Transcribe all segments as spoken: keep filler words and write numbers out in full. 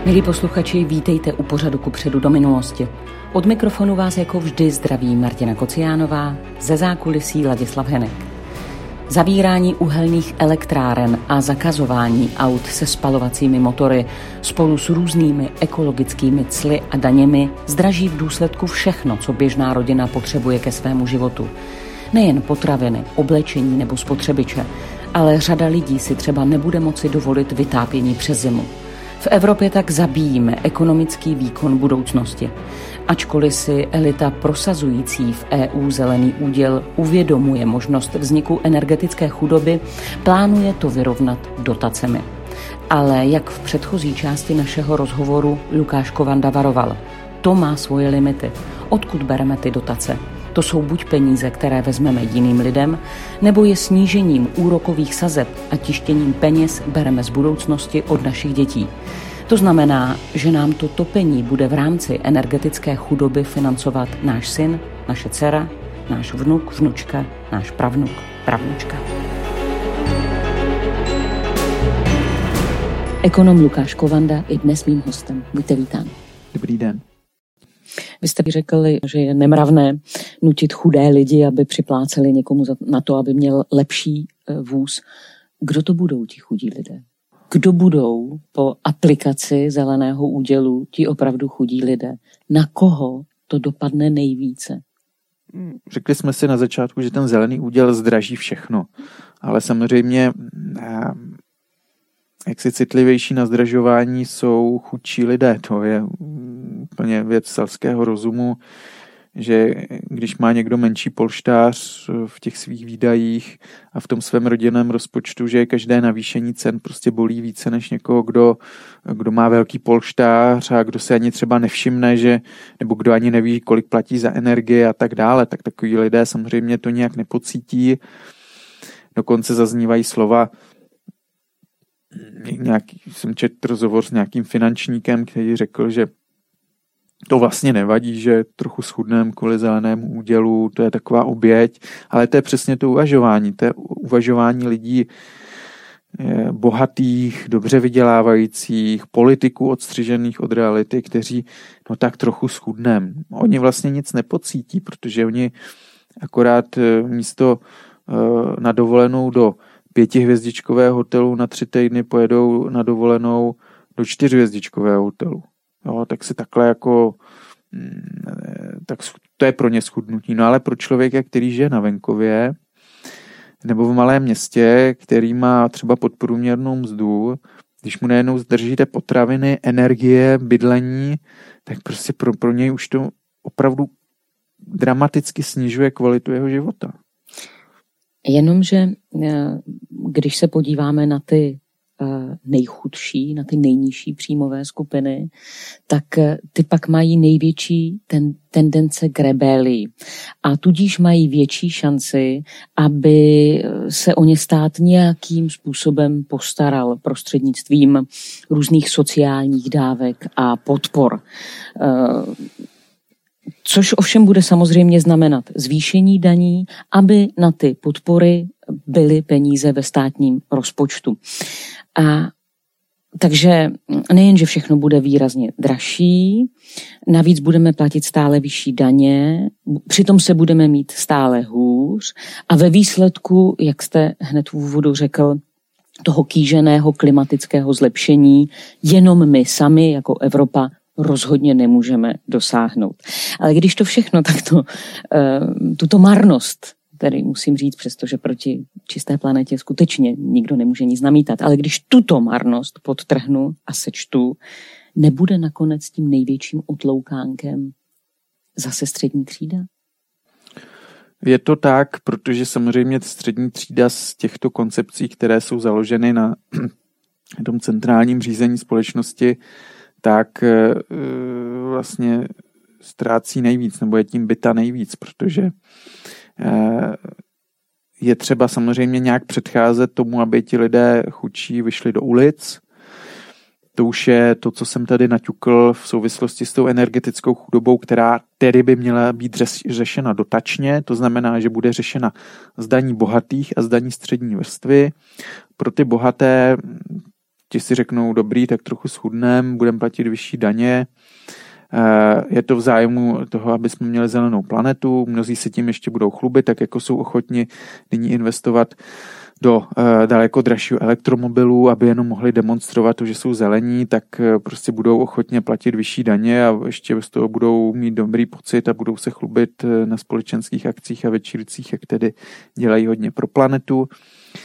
Milí posluchači, vítejte u pořadu Kupředu do minulosti. Od mikrofonu vás jako vždy zdraví Martina Kociánová, ze zákulisí Ladislav Henek. Zavírání uhelných elektráren a zakazování aut se spalovacími motory spolu s různými ekologickými cly a daněmi zdraží v důsledku všechno, co běžná rodina potřebuje ke svému životu. Nejen potraviny, oblečení nebo spotřebiče, ale řada lidí si třeba nebude moci dovolit vytápění přes zimu. V Evropě tak zabíjíme ekonomický výkon budoucnosti. Ačkoliv si elita prosazující v E U zelený úděl uvědomuje možnost vzniku energetické chudoby, plánuje to vyrovnat dotacemi. Ale jak v předchozí části našeho rozhovoru Lukáš Kovanda varoval, to má svoje limity. Odkud bereme ty dotace? To jsou buď peníze, které vezmeme jiným lidem, nebo je snížením úrokových sazeb a tištěním peněz bereme z budoucnosti od našich dětí. To znamená, že nám to topení bude v rámci energetické chudoby financovat náš syn, naše dcera, náš vnuk, vnučka, náš pravnuk, pravnučka. Ekonom Lukáš Kovanda je dnes mým hostem. Buďte vítán. Dobrý den. Vy jste řekli, že je nemravné nutit chudé lidi, aby připláceli někomu na to, aby měl lepší vůz. Kdo to budou ti chudí lidé? Kdo budou po aplikaci zeleného údělu ti opravdu chudí lidé? Na koho to dopadne nejvíce? Řekli jsme si na začátku, že ten zelený úděl zdraží všechno. Ale samozřejmě jak si citlivější na zdražování jsou chudší lidé. To je úplně věc selského rozumu, že když má někdo menší polštář v těch svých výdajích a v tom svém rodinném rozpočtu, že každé navýšení cen prostě bolí více než někoho, kdo, kdo má velký polštář a kdo se ani třeba nevšimne, že, nebo kdo ani neví, kolik platí za energie a tak dále, tak takový lidé samozřejmě to nějak nepocítí. Dokonce zaznívají slova, nějaký, jsem četl rozhovor s nějakým finančníkem, který řekl, že to vlastně nevadí, že trochu schudneme kvůli zelenému údělu, to je taková oběť, ale to je přesně to uvažování, to je uvažování lidí bohatých, dobře vydělávajících, politiků odstřižených od reality, kteří no tak trochu schudneme. Oni vlastně nic nepocítí, protože oni akorát místo na dovolenou do pětihvězdičkového hotelu na tři týdny pojedou na dovolenou do čtyřhvězdičkového hotelu. Jo, tak si takhle jako, tak to je pro ně schudnutí. No ale pro člověka, který žije na venkově nebo v malém městě, který má třeba podprůměrnou mzdu, když mu najednou zdržíte potraviny, energie, bydlení, tak prostě pro, pro něj už to opravdu dramaticky snižuje kvalitu jeho života. Jenomže když se podíváme na ty nejchudší, na ty nejnižší příjmové skupiny, tak ty pak mají největší ten, tendence k rebelii. A tudíž mají větší šanci, aby se o ně stát nějakým způsobem postaral prostřednictvím různých sociálních dávek a podpor. Což ovšem bude samozřejmě znamenat zvýšení daní, aby na ty podpory byly peníze ve státním rozpočtu. A takže nejen, že všechno bude výrazně dražší, navíc budeme platit stále vyšší daně, přitom se budeme mít stále hůř a ve výsledku, jak jste hned v úvodu řekl, toho kýženého klimatického zlepšení jenom my sami jako Evropa rozhodně nemůžeme dosáhnout. Ale když to všechno, tak to, tuto marnost, který musím říct, přestože proti čisté planetě skutečně nikdo nemůže nic namítat, ale když tuto marnost podtrhnu a sečtu, nebude nakonec tím největším otloukánkem zase střední třída? Je to tak, protože samozřejmě střední třída z těchto koncepcí, které jsou založeny na tom centrálním řízení společnosti, tak vlastně ztrácí nejvíc, nebo je tím bita nejvíc, protože je třeba samozřejmě nějak předcházet tomu, aby ti lidé chudší vyšli do ulic. To už je to, co jsem tady naťukl v souvislosti s tou energetickou chudobou, která tedy by měla být řešena dotačně, to znamená, že bude řešena z daní bohatých a z daní střední vrstvy. Pro ty bohaté ti si řeknou, dobrý, tak trochu schudneme, budeme platit vyšší daně. Je to v zájmu toho, aby jsme měli zelenou planetu. Mnozí se tím ještě budou chlubit, tak jako jsou ochotni nyní investovat do uh, daleko dražšího elektromobilů, aby jenom mohli demonstrovat to, že jsou zelení, tak uh, prostě budou ochotně platit vyšší daně a ještě z toho budou mít dobrý pocit a budou se chlubit uh, na společenských akcích a večírcích, jak tedy dělají hodně pro planetu. Uh,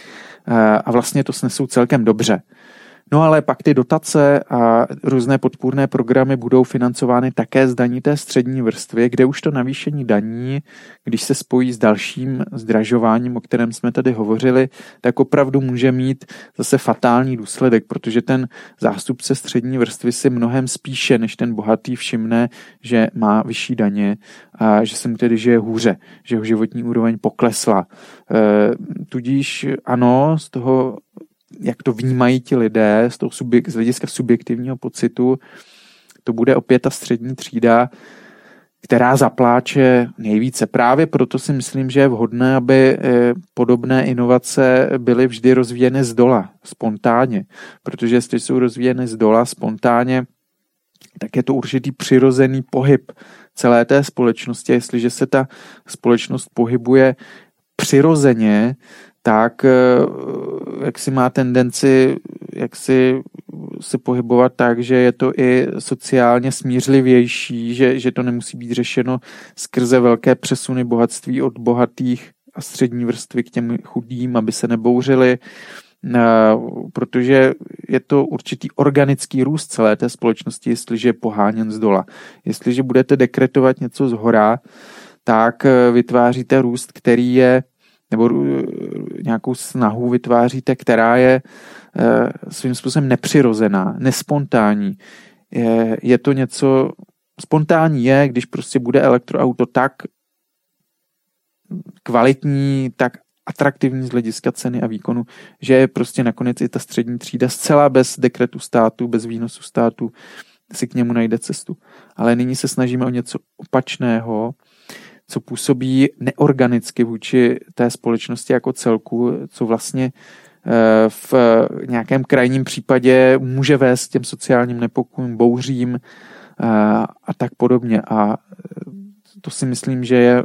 a vlastně to snesou celkem dobře. No ale pak ty dotace a různé podpůrné programy budou financovány také z daní té střední vrstvy, kde už to navýšení daní, když se spojí s dalším zdražováním, o kterém jsme tady hovořili, tak opravdu může mít zase fatální důsledek, protože ten zástupce střední vrstvy si mnohem spíše než ten bohatý všimne, že má vyšší daně a že se mu tedy žije hůře, že jeho životní úroveň poklesla. E, tudíž ano, z toho jak to vnímají ti lidé z, toho subjek, z hlediska subjektivního pocitu, to bude opět ta střední třída, která zapláče nejvíce. Právě proto si myslím, že je vhodné, aby podobné inovace byly vždy rozvíjeny zdola, spontánně. Protože jestli jsou rozvíjeny zdola, spontánně, tak je to určitý přirozený pohyb celé té společnosti. Jestliže se ta společnost pohybuje přirozeně, tak jak si má tendenci jak si se pohybovat tak, že je to i sociálně smířlivější, že, že to nemusí být řešeno skrze velké přesuny bohatství od bohatých a střední vrstvy k těm chudým, aby se nebouřili, protože je to určitý organický růst celé té společnosti, jestliže je poháněn zdola. Jestliže budete dekretovat něco zhora, tak vytváříte růst, který je nebo nějakou snahu vytváříte, která je svým způsobem nepřirozená, nespontánní. Je, je to něco, spontánní je, když prostě bude elektroauto tak kvalitní, tak atraktivní z hlediska ceny a výkonu, že je prostě nakonec i ta střední třída zcela bez dekretu státu, bez výnosu státu si k němu najde cestu. Ale nyní se snažíme o něco opačného, co působí neorganicky vůči té společnosti jako celku, co vlastně v nějakém krajním případě může vést těm sociálním nepokojům, bouřím a tak podobně. A to si myslím, že je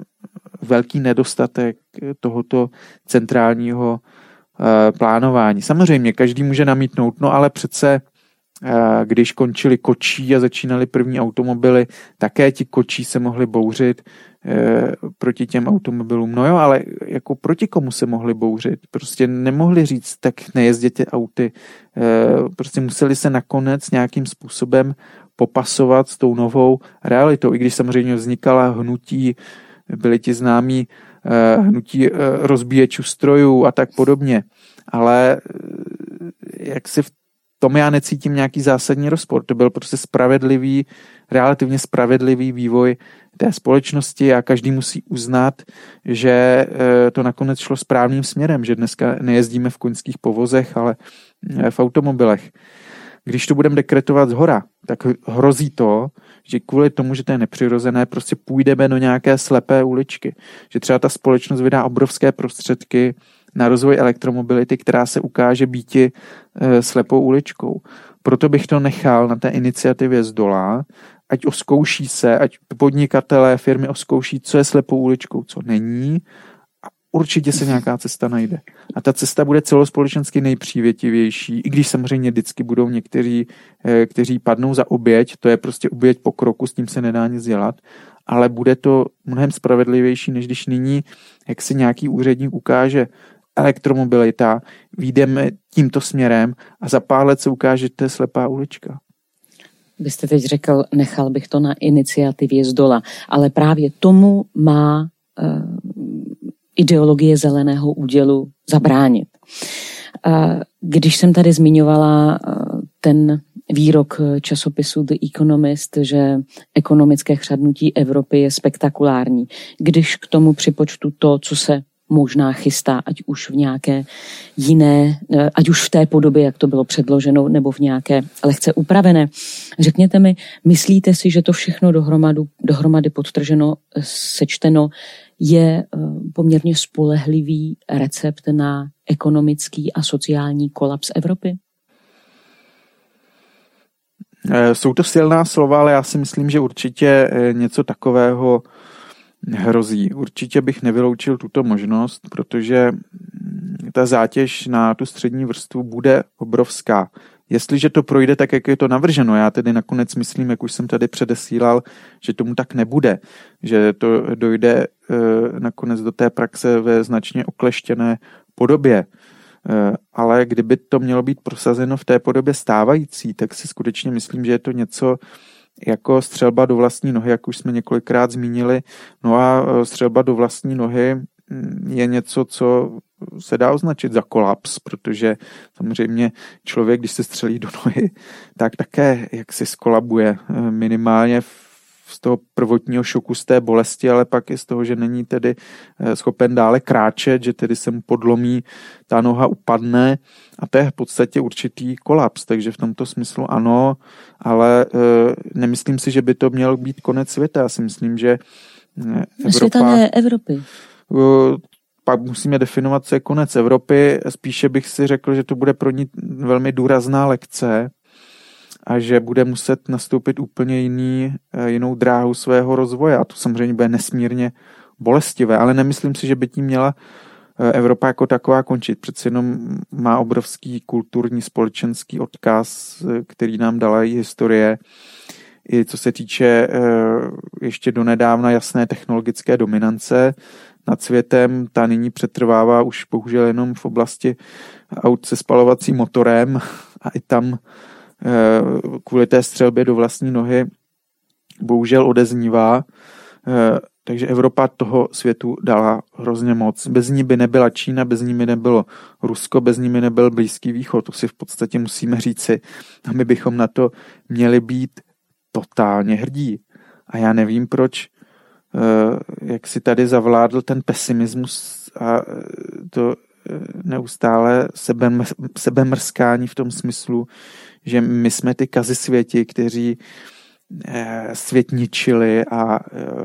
velký nedostatek tohoto centrálního plánování. Samozřejmě každý může namítnout, no ale přece když končili kočí a začínaly první automobily, také ti kočí se mohli bouřit e, proti těm automobilům. No jo, ale jako proti komu se mohli bouřit? Prostě nemohli říct, tak nejezděte auty. E, prostě museli se nakonec nějakým způsobem popasovat s tou novou realitou. I když samozřejmě vznikala hnutí, byly ti známí e, hnutí e, rozbíječů strojů a tak podobně. Ale jak si v tom já necítím nějaký zásadní rozpor. To byl prostě spravedlivý, relativně spravedlivý vývoj té společnosti a každý musí uznat, že to nakonec šlo správným směrem, že dneska nejezdíme v koňských povozech, ale v automobilech. Když to budeme dekretovat zhora, tak hrozí to, že kvůli tomu, že to je nepřirozené, prostě půjdeme do nějaké slepé uličky. Že třeba ta společnost vydá obrovské prostředky na rozvoj elektromobility, která se ukáže býti e, slepou uličkou. Proto bych to nechal na té iniciativě zdola, ať oskouší se, ať podnikatelé, firmy oskouší, co je slepou uličkou, co není, a určitě se nějaká cesta najde. A ta cesta bude celospolečensky nejpřívětivější, i když samozřejmě vždycky budou někteří, e, kteří padnou za oběť, to je prostě oběť pokroku, s tím se nedá nic dělat, ale bude to mnohem spravedlivější, než když nyní, jak si nějaký úředník ukáže, elektromobilita, vyjdeme tímto směrem a za pár let se ukáže, že to je slepá ulička. Vy jste teď řekl, nechal bych to na iniciativě zdola, ale právě tomu má uh, ideologie zeleného údělu zabránit. Uh, když jsem tady zmiňovala uh, ten výrok časopisu The Economist, že ekonomické chřadnutí Evropy je spektakulární. Když k tomu připočtu to, co se možná chystá, ať už v nějaké jiné, ať už v té podobě, jak to bylo předloženo, nebo v nějaké lehce upravené. Řekněte mi, myslíte si, že to všechno dohromady, dohromady podtrženo, sečteno, je poměrně spolehlivý recept na ekonomický a sociální kolaps Evropy? Jsou to silná slova, ale já si myslím, že určitě něco takového hrozí. Určitě bych nevyloučil tuto možnost, protože ta zátěž na tu střední vrstvu bude obrovská. Jestliže to projde tak, jak je to navrženo, já tedy nakonec myslím, jak už jsem tady předesílal, že tomu tak nebude, že to dojde e, nakonec do té praxe ve značně okleštěné podobě. E, ale kdyby to mělo být prosazeno v té podobě stávající, tak si skutečně myslím, že je to něco jako střelba do vlastní nohy, jak už jsme několikrát zmínili. No a střelba do vlastní nohy je něco, co se dá označit za kolaps, protože samozřejmě člověk, když se střelí do nohy, tak také jak si skolabuje minimálně z toho prvotního šoku, z té bolesti, ale pak i z toho, že není tedy schopen dále kráčet, že tedy se mu podlomí, ta noha upadne a to je v podstatě určitý kolaps, takže v tomto smyslu ano, ale nemyslím si, že by to měl být konec světa, já si myslím, že Evropa... Světa ne Evropy. Pak musíme definovat, co je konec Evropy. Spíše bych si řekl, že to bude pro ní velmi důrazná lekce a že bude muset nastoupit úplně jiný, jinou dráhu svého rozvoje. A to samozřejmě bude nesmírně bolestivé, ale nemyslím si, že by tím měla Evropa jako taková končit. Přece jenom má obrovský kulturní, společenský odkaz, který nám dala i historie. I co se týče ještě donedávna jasné technologické dominance nad světem, ta nyní přetrvává už bohužel jenom v oblasti aut se spalovacím motorem a i tam kvůli té střelbě do vlastní nohy bohužel odeznívá. Takže Evropa toho světu dala hrozně moc. Bez ní by nebyla Čína, bez ní by nebylo Rusko, bez ní by nebyl Blízký východ. To si v podstatě musíme říci. A my bychom na to měli být totálně hrdí. A já nevím, proč jak si tady zavládl ten pesimismus a to neustále sebemrskání v tom smyslu, že my jsme ty kazisvěti, kteří svět ničili a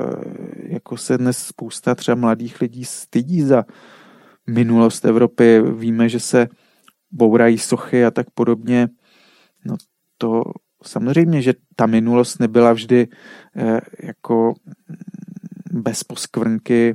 jako se dnes spousta třeba mladých lidí stydí za minulost Evropy. Víme, že se bourají sochy a tak podobně. No to samozřejmě, že ta minulost nebyla vždy jako bez poskvrnky,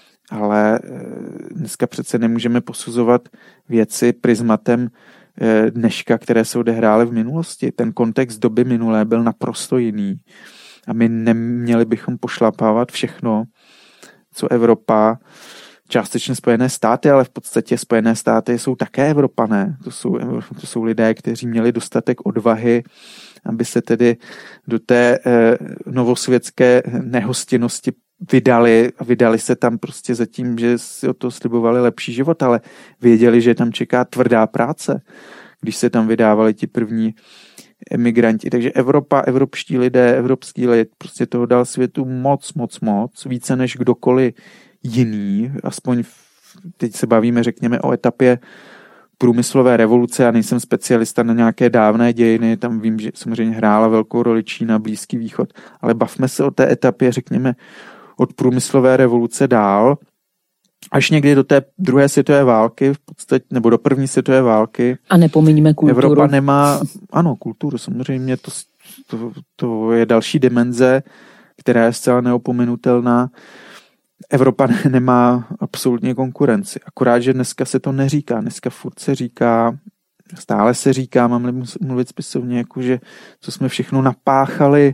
ale dneska přece nemůžeme posuzovat věci prismatem dneška, které se odehrály v minulosti. Ten kontext doby minulé byl naprosto jiný a my neměli bychom pošlapávat všechno, co Evropa, částečně Spojené státy, ale v podstatě Spojené státy jsou také Evropané. To jsou, to jsou lidé, kteří měli dostatek odvahy, aby se tedy do té eh, novosvětské nehostinnosti vydali a vydali se tam prostě za tím, že si o to slibovali lepší život, ale věděli, že tam čeká tvrdá práce, když se tam vydávali ti první emigranti. Takže Evropa, evropští lidé, evropský lid prostě toho dal světu moc, moc, moc, více než kdokoliv jiný, aspoň v, teď se bavíme, řekněme, o etapě průmyslové revoluce, já nejsem specialista na nějaké dávné dějiny, tam vím, že samozřejmě hrála velkou roli Čína, Blízký východ, ale bavme se o té etapě, řekněme, od průmyslové revoluce dál, až někdy do té druhé světové války, v podstatě, nebo do první světové války. A nepominíme kulturu. Evropa nemá, ano, kulturu, samozřejmě, to, to, to je další dimenze, která je zcela neopomenutelná. Evropa nemá absolutně konkurenci. Akorát, že dneska se to neříká. Dneska furt se říká, stále se říká, mám-li mluvit spisovně, jakože co jsme všechno napáchali.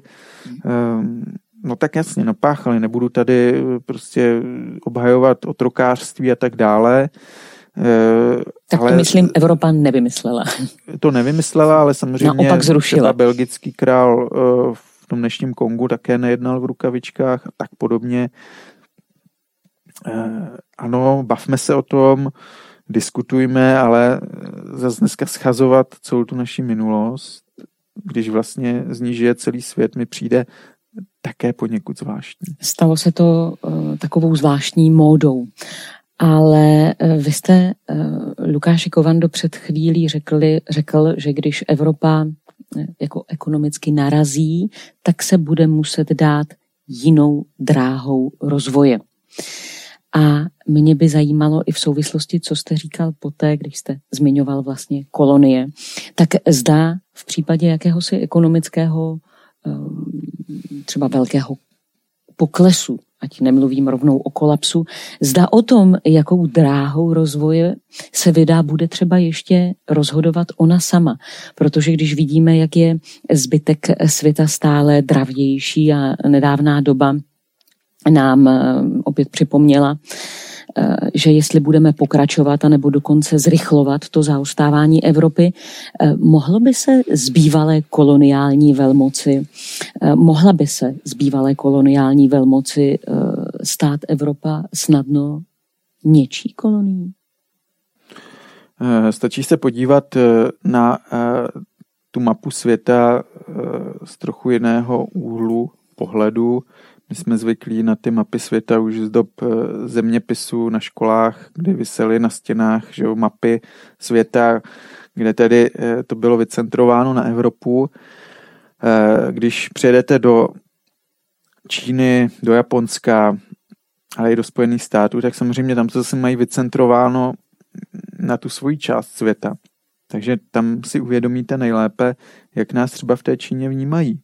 Um, no tak jasně, napáchali. Nebudu tady prostě obhajovat otrokářství a tak dále. Uh, tak to ale myslím, Evropa nevymyslela. To nevymyslela, ale samozřejmě naopak zrušila. Belgický král uh, v tom dnešním Kongu také nejednal v rukavičkách a tak podobně. Ano, bavme se o tom, diskutujme, ale zase dneska schazovat celou tu naši minulost, když vlastně z ní žije celý svět, mi přijde také poněkud zvláštní. Stalo se to uh, takovou zvláštní módou, ale uh, vy jste, uh, Lukáši Kovando, před chvílí řekli, řekl, že když Evropa uh, jako ekonomicky narazí, tak se bude muset dát jinou dráhou rozvoje. A mě by zajímalo i v souvislosti, co jste říkal poté, když jste zmiňoval vlastně kolonie, tak zdá v případě jakéhosi ekonomického třeba velkého poklesu, ať nemluvím rovnou o kolapsu, zda o tom, jakou dráhou rozvoje se vydá, bude třeba ještě rozhodovat ona sama. Protože když vidíme, jak je zbytek světa stále dravější a nedávná doba nám opět připomněla, že jestli budeme pokračovat anebo dokonce zrychlovat to zaostávání Evropy, mohlo by se z bývalé koloniální velmoci, mohla by se z bývalé koloniální velmoci stát Evropa snadno něčí kolonií? Stačí se podívat na tu mapu světa z trochu jiného úhlu pohledu. My jsme zvyklí na ty mapy světa už z dob zeměpisů na školách, kde visely na stěnách, že jo, mapy světa, kde tedy to bylo vycentrováno na Evropu. Když přijedete do Číny, do Japonska, ale i do Spojených států, tak samozřejmě tam to zase mají vycentrováno na tu svoji část světa. Takže tam si uvědomíte nejlépe, jak nás třeba v té Číně vnímají.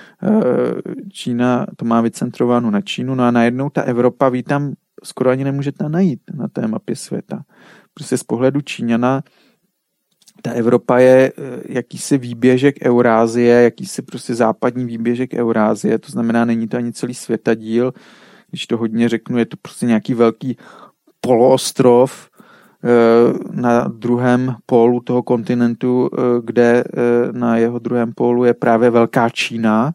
Čína to má vycentrováno na Čínu, no a najednou ta Evropa, vy tam skoro ani nemůžete najít na té mapě světa. Prostě z pohledu Číňana ta Evropa je jakýsi výběžek Eurázie, jakýsi prostě západní výběžek Eurázie, to znamená, není to ani celý světadíl, když to hodně řeknu, je to prostě nějaký velký poloostrov na druhém pólu toho kontinentu, kde na jeho druhém pólu je právě velká Čína,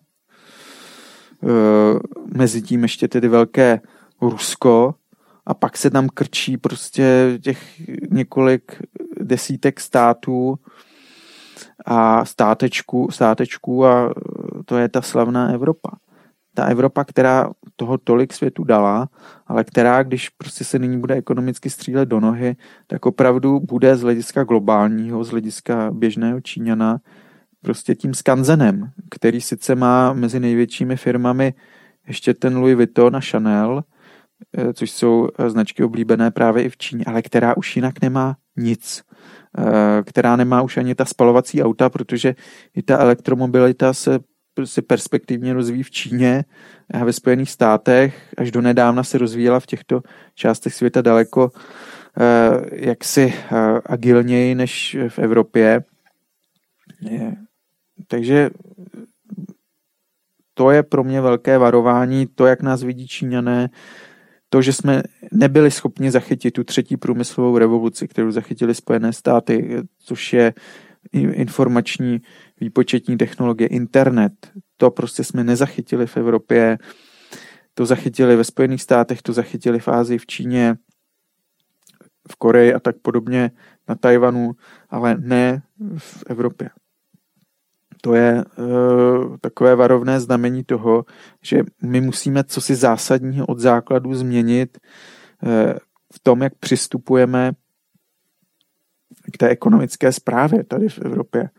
mezi tím ještě tedy velké Rusko a pak se tam krčí prostě těch několik desítek států a státečků, státečků a to je ta slavná Evropa. Ta Evropa, která toho tolik světu dala, ale která, když prostě se nyní bude ekonomicky střílet do nohy, tak opravdu bude z hlediska globálního, z hlediska běžného Číňana prostě tím skanzenem, který sice má mezi největšími firmami ještě ten Louis Vuitton a Chanel, což jsou značky oblíbené právě i v Číně, ale která už jinak nemá nic. Která nemá už ani ta spalovací auta, protože i ta elektromobilita se prostě perspektivně rozvíjí v Číně a ve Spojených státech. Až do nedávna se rozvíjela v těchto částech světa daleko jaksi agilněji než v Evropě. Takže to je pro mě velké varování, to, jak nás vidí Číňané, to, že jsme nebyli schopni zachytit tu třetí průmyslovou revoluci, kterou zachytili Spojené státy, což je informační výpočetní technologie, internet. To prostě jsme nezachytili v Evropě, to zachytili ve Spojených státech, to zachytili v Ázii, v Číně, v Koreji a tak podobně, na Tajvanu, ale ne v Evropě. To je uh, takové varovné znamení toho, že my musíme cosi zásadního od základu změnit uh, v tom, jak přistupujeme k té ekonomické správě tady v Evropě.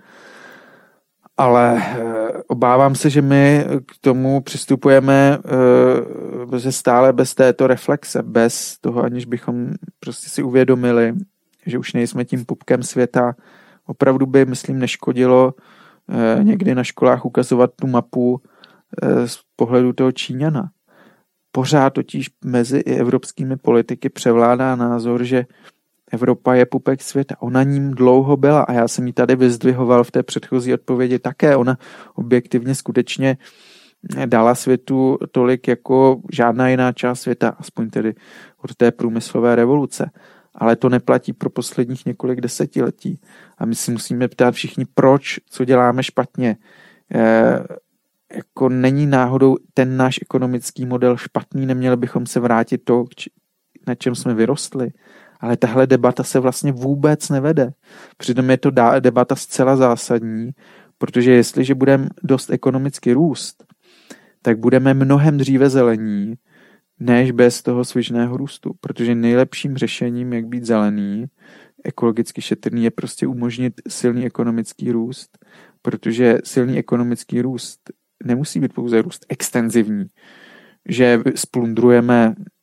Ale uh, obávám se, že my k tomu přistupujeme uh, že stále bez této reflexe, bez toho, aniž bychom prostě si uvědomili, že už nejsme tím pupkem světa. Opravdu by, myslím, neškodilo někdy na školách ukazovat tu mapu z pohledu toho Číňana. Pořád totiž mezi i evropskými politiky převládá názor, že Evropa je pupek světa. Ona ním dlouho byla a já jsem ji tady vyzdvihoval v té předchozí odpovědi také. Ona objektivně skutečně dala světu tolik jako žádná jiná část světa, aspoň tedy od té průmyslové revoluce. Ale to neplatí pro posledních několik desetiletí. A my si musíme ptát všichni, proč, co děláme špatně. E, jako není náhodou ten náš ekonomický model špatný, neměli bychom se vrátit to, na čem jsme vyrostli. Ale tahle debata se vlastně vůbec nevede. Přitom je to debata zcela zásadní, protože jestliže budeme dost ekonomicky růst, tak budeme mnohem dříve zelení, než bez toho svižného růstu. Protože nejlepším řešením, jak být zelený, ekologicky šetrný, je prostě umožnit silný ekonomický růst, protože silný ekonomický růst nemusí být pouze růst extenzivní, že splundrujeme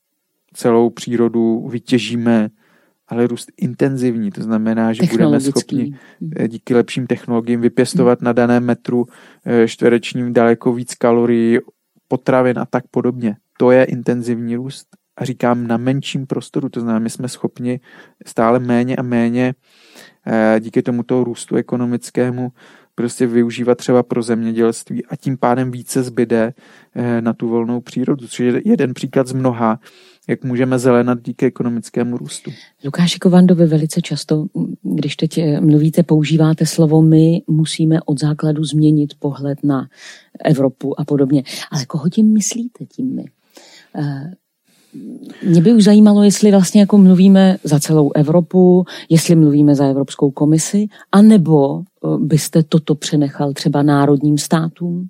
celou přírodu vytěžíme, ale růst intenzivní, to znamená, že budeme schopni díky lepším technologiím vypěstovat hmm. na daném metru čtverečním daleko víc kalorií, potravin a tak podobně. To je intenzivní růst. A říkám na menším prostoru, to znamená, my jsme schopni stále méně a méně díky tomuto růstu ekonomickému prostě využívat třeba pro zemědělství a tím pádem více zbyde na tu volnou přírodu, což je jeden příklad z mnoha, jak můžeme zelenat díky ekonomickému růstu. Lukáši Kovando, vy velice často, když teď mluvíte, používáte slovo my musíme od základu změnit pohled na Evropu a podobně. Ale koho tím myslíte tím my? Mě by už zajímalo, jestli vlastně jako mluvíme za celou Evropu, jestli mluvíme za Evropskou komisi, anebo byste toto přenechal třeba národním státům?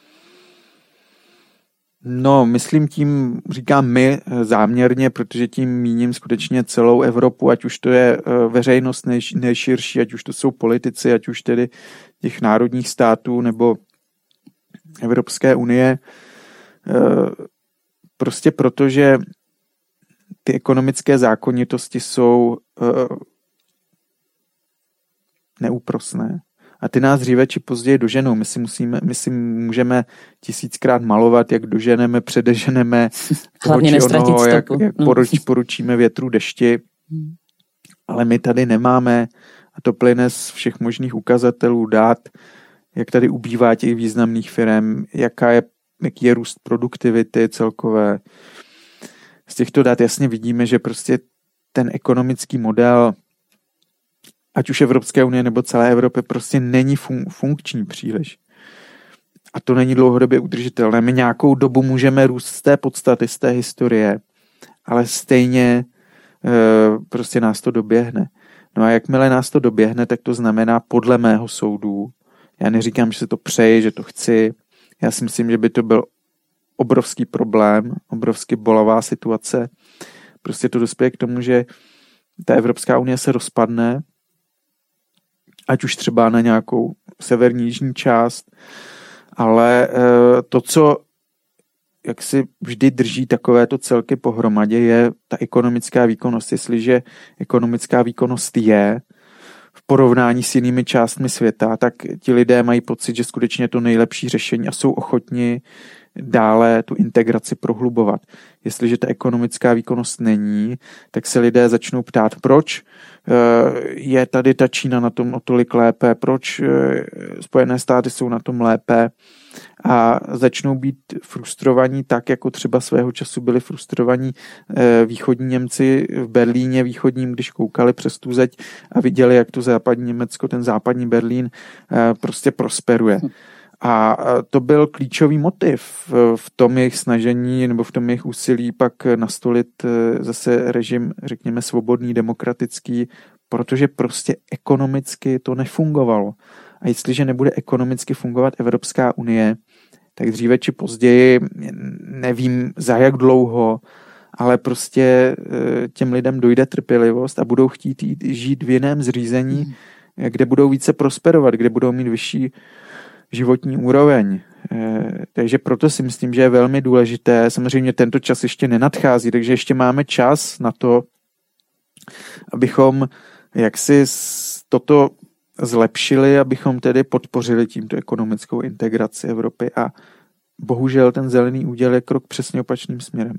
No, myslím tím, říkám my záměrně, protože tím míním skutečně celou Evropu, ať už to je veřejnost nej, nejširší, ať už to jsou politici, ať už tedy těch národních států nebo Evropské unie. Prostě proto, že ty ekonomické zákonitosti jsou uh, neúprosné. A ty nás dříve či později doženou. My si, musíme, my si můžeme tisíckrát malovat, jak doženeme, předeženeme toho či onoho, jak, jak poruč, poručíme větru, dešti. Hmm. Ale my tady nemáme, a to plyne z všech možných ukazatelů, dát, jak tady ubývá těch významných firem, jaká je jaký je růst produktivity celkové. Z těchto dat jasně vidíme, že prostě ten ekonomický model, ať už Evropské unie nebo celé Evropy, prostě není fun- funkční příliš. A to není dlouhodobě udržitelné. My nějakou dobu můžeme růst z té podstaty, z té historie, ale stejně e, prostě nás to doběhne. No a jakmile nás to doběhne, tak to znamená podle mého soudu, já neříkám, že se to přeji, že to chci, já si myslím, že by to byl obrovský problém, obrovsky bolavá situace. Prostě to dospěje k tomu, že ta Evropská unie se rozpadne, ať už třeba na nějakou severní jižní část, ale to, co jak si vždy drží takovéto celky pohromadě, je ta ekonomická výkonnost. Jestliže ekonomická výkonnost je v porovnání s jinými částmi světa, tak ti lidé mají pocit, že skutečně je to nejlepší řešení a jsou ochotni dále tu integraci prohlubovat. Jestliže ta ekonomická výkonnost není, tak se lidé začnou ptát, proč je tady ta Čína na tom o tolik lépe, proč Spojené státy jsou na tom lépe a začnou být frustrovaní tak, jako třeba svého času byli frustrovaní východní Němci v Berlíně východním, když koukali přes tu zeď a viděli, jak to západní Německo, ten západní Berlín prostě prosperuje. A to byl klíčový motiv v tom jejich snažení nebo v tom jejich úsilí pak nastolit zase režim, řekněme, svobodný, demokratický, protože prostě ekonomicky to nefungovalo. A jestliže nebude ekonomicky fungovat Evropská unie, tak dříve či později, nevím za jak dlouho, ale prostě těm lidem dojde trpělivost a budou chtít jít, žít v jiném zřízení, hmm. kde budou více prosperovat, kde budou mít vyšší životní úroveň. Takže proto si myslím, že je velmi důležité. Samozřejmě tento čas ještě nenadchází, takže ještě máme čas na to, abychom jaksi toto zlepšili, abychom tedy podpořili tímto ekonomickou integraci Evropy a bohužel ten zelený úděl je krok přesně opačným směrem.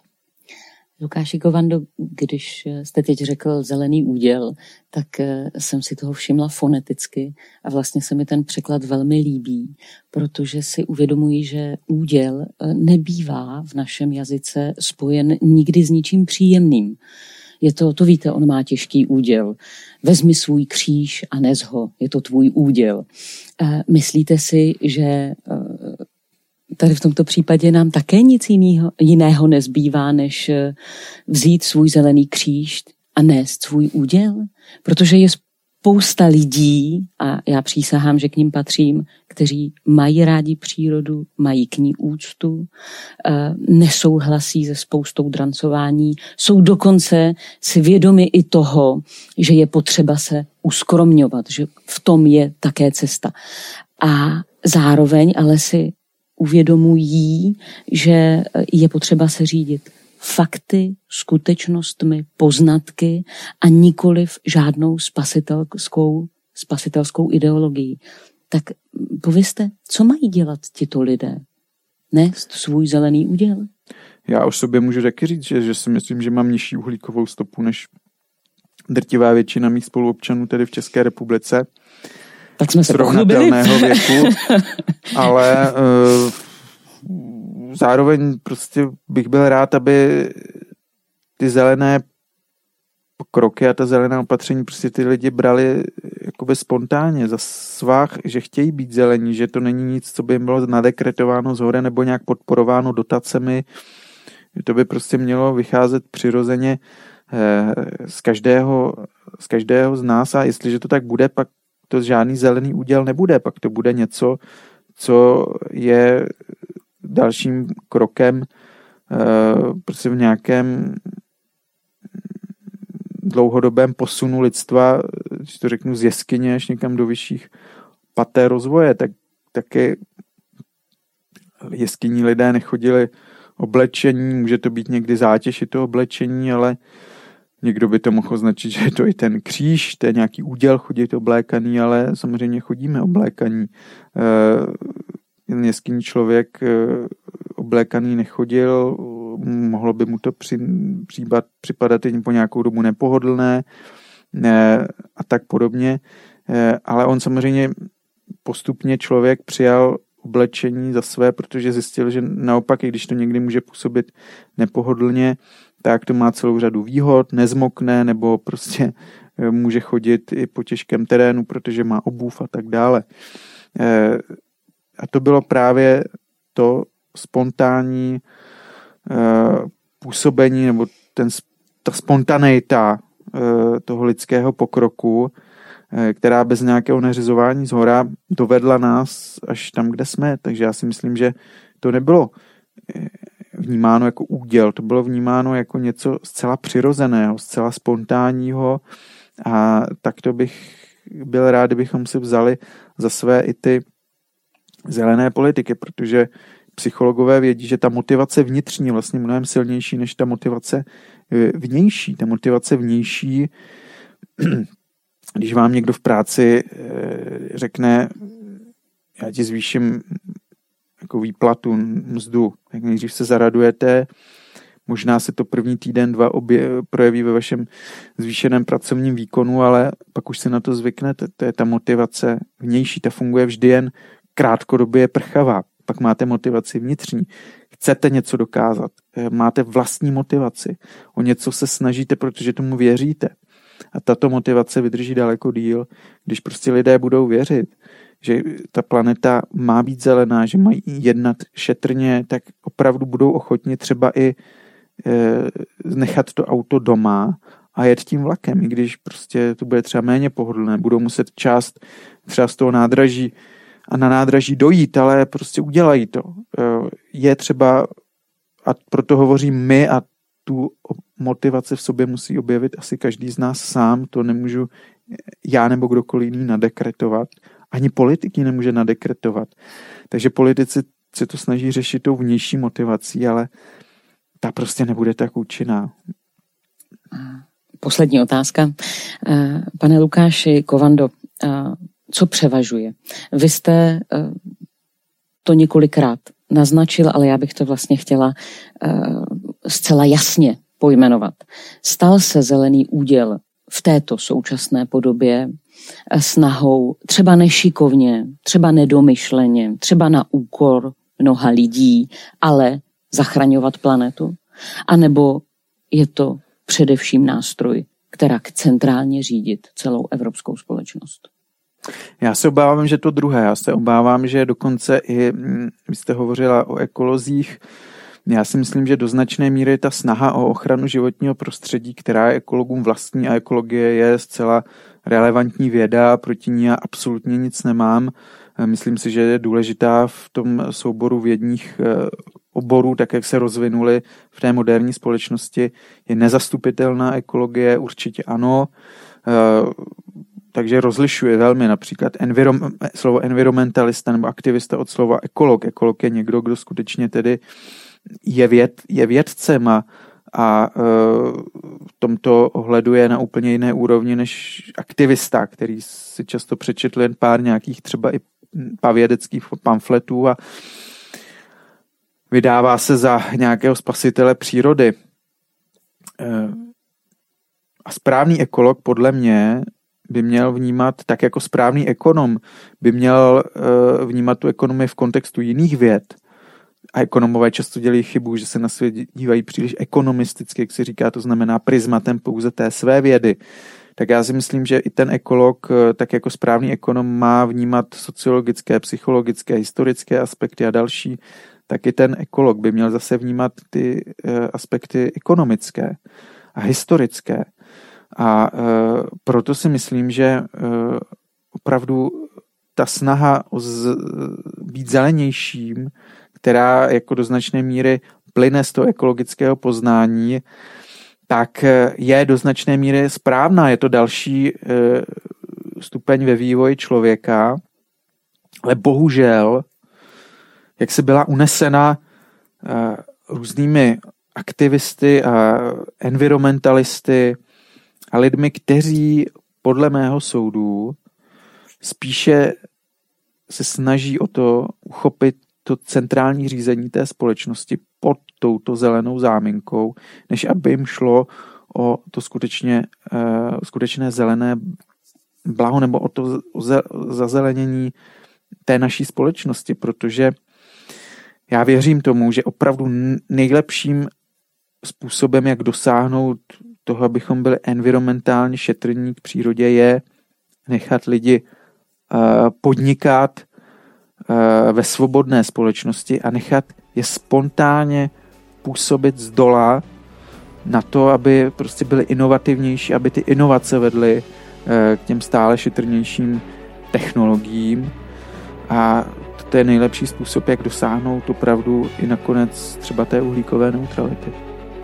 Lukáši Kovando, když jste teď řekl zelený úděl, tak jsem si toho všimla foneticky a vlastně se mi ten překlad velmi líbí, protože si uvědomuji, že úděl nebývá v našem jazyce spojen nikdy s ničím příjemným. Je to, to víte, on má těžký úděl. Vezmi svůj kříž a nes ho, je to tvůj úděl. Myslíte si, že tady v tomto případě nám také nic jiného, jiného nezbývá, než vzít svůj zelený kříž a nést svůj úděl? Protože je spousta lidí, a já přísahám, že k nim patřím, kteří mají rádi přírodu, mají k ní úctu, nesouhlasí se spoustou drancování, jsou dokonce si vědomi i toho, že je potřeba se uskromňovat, že v tom je také cesta. A zároveň ale si uvědomují, že je potřeba se řídit fakty, skutečnostmi, poznatky a nikoliv žádnou spasitelskou, spasitelskou ideologií. Tak povězte, co mají dělat tito lidé? Nést svůj zelený úděl? Já o sobě můžu taky říct, že, že si myslím, že mám nižší uhlíkovou stopu než drtivá většina mých spoluobčanů tedy v České republice. Tak jsme se srovnatelného věku, ale uh, zároveň prostě bych byl rád, aby ty zelené kroky a ta zelená opatření prostě ty lidi brali jakoby spontánně za svách, že chtějí být zelení, že to není nic, co by jim bylo nadekretováno zhora nebo nějak podporováno dotacemi. To by prostě mělo vycházet přirozeně eh, z každého, z každého z nás a jestliže to tak bude, pak to žádný zelený úděl nebude, pak to bude něco, co je dalším krokem eh, prostě v nějakém dlouhodobém posunu lidstva, když to řeknu z jeskyně až někam do vyšších paté rozvoje, tak také jeskyní lidé nechodili oblečení, může to být někdy zátěž i to oblečení, ale někdo by to mohl označit, že je to i ten kříž, to je nějaký úděl chodit oblékaný, ale samozřejmě chodíme oblékaní. Jeskyní člověk oblékaný nechodil, mohlo by mu to při, případ, připadat jen po nějakou dobu nepohodlné a tak podobně, ale on samozřejmě postupně člověk přijal oblečení za své, protože zjistil, že naopak, i když to někdy může působit nepohodlně, tak to má celou řadu výhod, nezmokne nebo prostě může chodit i po těžkém terénu, protože má obuv a tak dále. A to bylo právě to spontánní působení nebo ten, ta spontaneita toho lidského pokroku, která bez nějakého nařizování zhora dovedla nás až tam, kde jsme. Takže já si myslím, že to nebylo vnímáno jako úděl, to bylo vnímáno jako něco zcela přirozeného, zcela spontánního a takto bych byl rád, kdybychom si vzali za své i ty zelené politiky, protože psychologové vědí, že ta motivace vnitřní je vlastně mnohem silnější než ta motivace vnější. Ta motivace vnější, když vám někdo v práci řekne, já ti zvýším jako výplatu, mzdu, tak nejdřív se zaradujete, možná se to první týden, dva obje, projeví ve vašem zvýšeném pracovním výkonu, ale pak už se na to zvyknete. To je ta motivace vnější, ta funguje vždy jen krátkodobě prchavá. Pak máte motivaci vnitřní. Chcete něco dokázat. Máte vlastní motivaci. O něco se snažíte, protože tomu věříte. A tato motivace vydrží daleko díl, když prostě lidé budou věřit, že ta planeta má být zelená, že mají jednat šetrně, tak opravdu budou ochotni třeba i e, nechat to auto doma a jet tím vlakem, i když prostě to bude třeba méně pohodlné. Budou muset část třeba z toho nádraží a na nádraží dojít, ale prostě udělají to. Je třeba, a proto hovořím my, a tu motivaci v sobě musí objevit asi každý z nás sám, to nemůžu já nebo kdokoliv jiný nadekretovat, ani politik ji nemůže nadekretovat. Takže politici se to snaží řešit tou vnější motivací, ale ta prostě nebude tak účinná. Poslední otázka. Pane Lukáši Kovando, co převažuje? Vy jste to několikrát naznačil, ale já bych to vlastně chtěla zcela jasně pojmenovat. Stal se zelený úděl v této současné podobě snahou třeba nešikovně, třeba nedomyšleně, třeba na úkor mnoha lidí, ale zachraňovat planetu? A nebo je to především nástroj, která centrálně řídit celou evropskou společnost? Já se obávám, že to druhé. Já se obávám, že dokonce i, vy jste hovořila o ekolozích, já si myslím, že do značné míry ta snaha o ochranu životního prostředí, která je ekologům vlastní a ekologie je zcela relevantní věda, proti ní já absolutně nic nemám. Myslím si, že je důležitá v tom souboru vědních oborů, tak jak se rozvinuly v té moderní společnosti. Je nezastupitelná ekologie, určitě ano. Takže rozlišuje velmi například envirom, slovo environmentalista nebo aktivista od slova ekolog. Ekolog je někdo, kdo skutečně tedy je, věd, je vědcem a a v tomto ohledu je na úplně jiné úrovni než aktivista, který si často přečetl jen pár nějakých třeba i pavědeckých pamfletů a vydává se za nějakého spasitele přírody. A správný ekolog podle mě by měl vnímat, tak jako správný ekonom by měl vnímat tu ekonomii v kontextu jiných věd. A ekonomové často dělají chybu, že se na svět dívají příliš ekonomisticky, jak se říká, to znamená prismatem pouze té své vědy. Tak já si myslím, že i ten ekolog, tak jako správný ekonom, má vnímat sociologické, psychologické, historické aspekty a další, tak i ten ekolog by měl zase vnímat ty aspekty ekonomické a historické. A proto si myslím, že opravdu ta snaha o z, být zelenějším, která jako do značné míry plyne z toho ekologického poznání, tak je do značné míry správná. Je to další stupeň ve vývoji člověka, ale bohužel, jak se byla unesena různými aktivisty a environmentalisty a lidmi, kteří podle mého soudu spíše se snaží o to uchopit to centrální řízení té společnosti pod touto zelenou záminkou, než aby jim šlo o to skutečně, uh, skutečné zelené blaho nebo o to zazelenění té naší společnosti, protože já věřím tomu, že opravdu nejlepším způsobem, jak dosáhnout toho, abychom byli environmentálně šetrní k přírodě, je nechat lidi uh, podnikat ve svobodné společnosti a nechat je spontánně působit z dola na to, aby prostě byli inovativnější, aby ty inovace vedly k těm stále šetrnějším technologiím. A to je nejlepší způsob, jak dosáhnout opravdu i nakonec třeba té uhlíkové neutrality.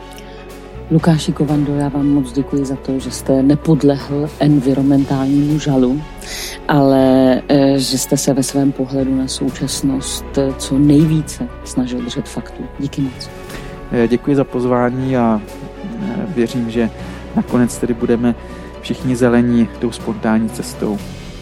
Lukáši Kovando, já vám moc děkuji za to, že jste nepodlehl environmentálnímu žalu, ale že jste se ve svém pohledu na současnost co nejvíce snažil držet faktů. Díky moc. Děkuji za pozvání a věřím, že nakonec tedy budeme všichni zelení tou spontánní cestou.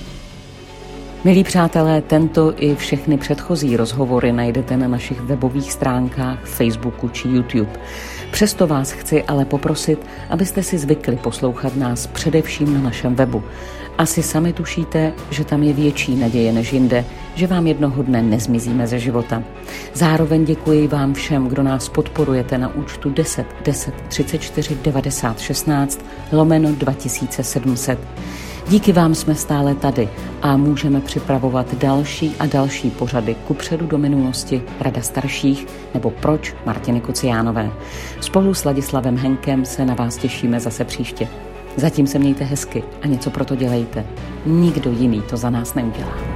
Milí přátelé, tento i všechny předchozí rozhovory najdete na našich webových stránkách, Facebooku či YouTube. Přesto vás chci ale poprosit, abyste si zvykli poslouchat nás především na našem webu. Asi sami tušíte, že tam je větší naděje než jinde, že vám jednoho dne nezmizíme ze života. Zároveň děkuji vám všem, kdo nás podporujete na účtu deset deset třicet čtyři devadesát šestnáct lomeno dva tisíce sedm set. Díky vám jsme stále tady a můžeme připravovat další a další pořady kupředu do minulosti Rada starších nebo Proč Martiny Kociánové. Spolu s Ladislavem Henkem se na vás těšíme zase příště. Zatím se mějte hezky a něco pro to dělejte. Nikdo jiný to za nás neudělá.